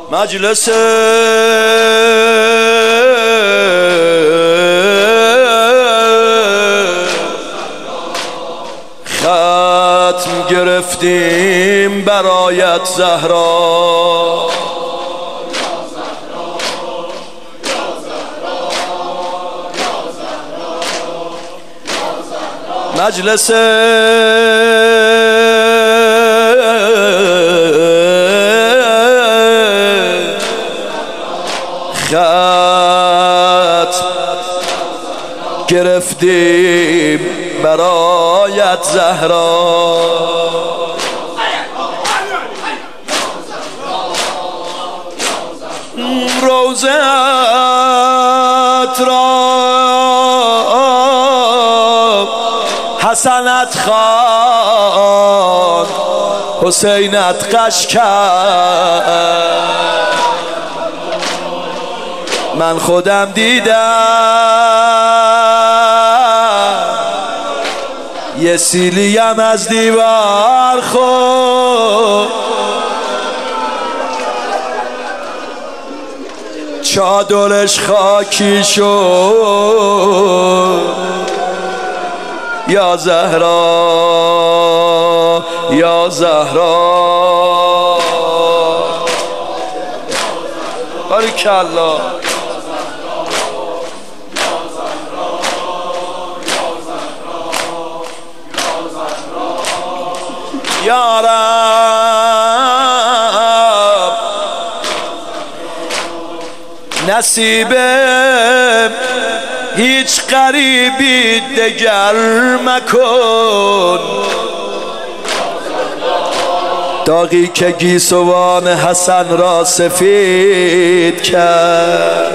مجلس ختم گرفتیم برایت زهرا، مجلس ختم گرفتیم برایت زهرا، روزت را حسنت خوان حسینت قش کرد، من خودم دیدم یه سیلیم از دیوار خورد، چادرش خاکی شد، یا زهرا یا زهرا بارکالله. یا رب نصیب هیچ غریبی دگر مکن، داغی که گیسوان حسن را سفید کرد.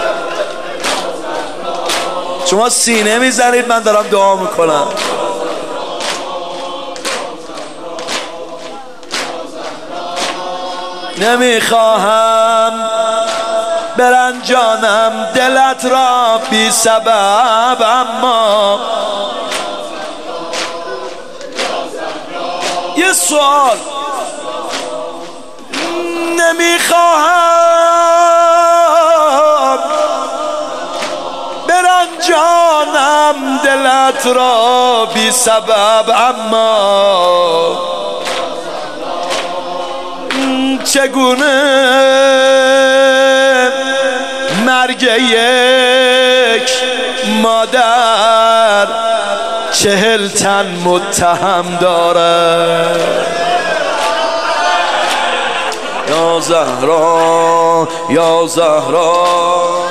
شما سینه میزنید من دارم دعا میکنم. نمیخواهم برنجانم دلت را بی سبب، اما یه سوال، نمیخواهم برنجانم دلت را بی سبب، اما چگونه مرگ یک مادر 40 تن متهم دارد. یا زهرا یا زهرا